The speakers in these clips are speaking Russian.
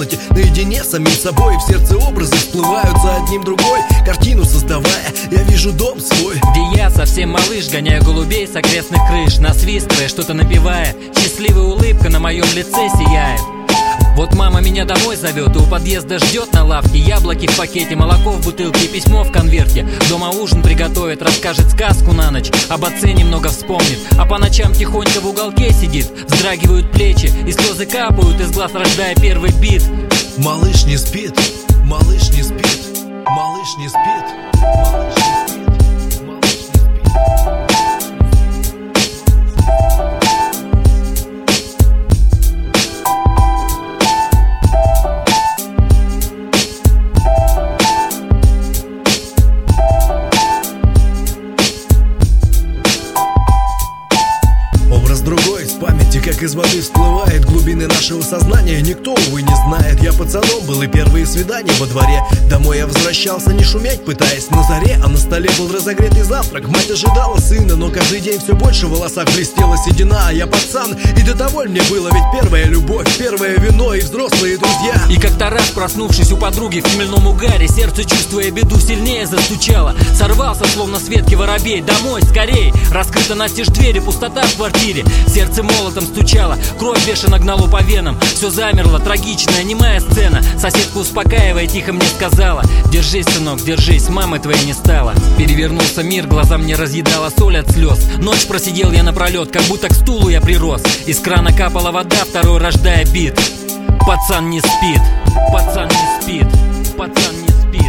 комнате наедине с самим собой. В сердце образы всплывают за одним другой. Картину создавая, я вижу дом свой, где я совсем малыш, гоняю голубей с окрестных крыш, насвистывая, что-то напевая. Счастливая улыбка на моем лице сияет. Вот мама меня домой зовет и у подъезда ждет на лавке. Яблоки в пакете, молоко в бутылке, письмо в конверте. Дома ужин приготовит, расскажет сказку на ночь, об отце немного вспомнит, а по ночам тихонько в уголке сидит. Вздрагивают плечи и слезы капают из глаз, рождая первый бит. Малыш не спит, малыш не спит, малыш не спит, малыш не спит. Другой из памяти, как из воды всплывает. Глубины нашего сознания никто, увы, не знает. Я пацаном был и первые свидания во дворе. Домой я возвращался не шуметь, пытаясь на заре, а на столе был разогретый завтрак. Мать ожидала сына, но каждый день все больше в волосах блестела седина. А я пацан, и до того мне было, ведь первая любовь, первое вино и взрослые друзья. И как-то раз, проснувшись у подруги в хмельном угаре, сердце, чувствуя беду, сильнее застучало. Сорвался, словно с ветки воробей. Домой, скорей! Раскрыта настежь двери, пустота в квартире. Сердце молотом стучало, кровь бешено гнало по венам. Все замерло, трагичная, немая сцена. Соседка, успокаивая, тихо мне сказала: держись, сынок, держись, мамы твоей не стало. Перевернулся мир, глаза мне разъедала соль от слез. Ночь просидел я напролет, как будто к стулу я прирос. Из крана капала вода, второй рождая бит. Пацан не спит, пацан не спит, пацан не спит.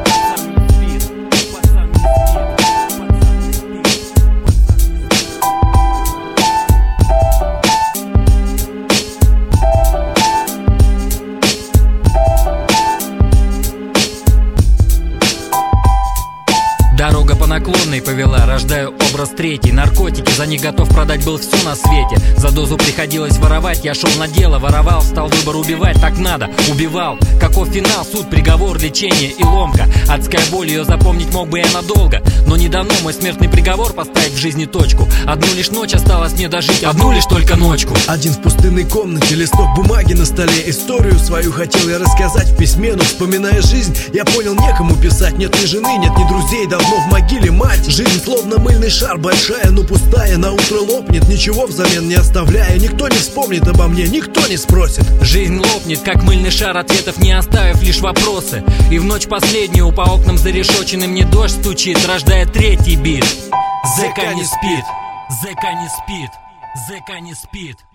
Дорога по наклонной повела, рождаю образ третий. Наркотики, за них готов продать был все на свете. За дозу приходилось воровать, я шел на дело, воровал, стал выбор убивать, так надо, убивал. Каков финал, суд, приговор, лечение и ломка. Адская боль, ее запомнить мог бы я надолго, но не дано мой смертный приговор поставить в жизни точку. Одну лишь ночь осталось мне дожить, одну лишь только ночку. Один в пустынной комнате, листок бумаги на столе. Историю свою хотел я рассказать в письме, но вспоминая жизнь, я понял, некому писать. Нет ни жены, нет ни друзей, давно в могиле мать. Жизнь словно мыльный шар, большая, но пустая. На утро лопнет, ничего взамен не оставляя. Никто не вспомнит обо мне, никто не спросит. Жизнь лопнет, как мыльный шар, ответов не оставив, лишь вопросы. И в ночь последнюю по окнам зарешоченным мне дождь стучит, рождая третий бит. Зэка не спит, зэка не спит, зэка не спит.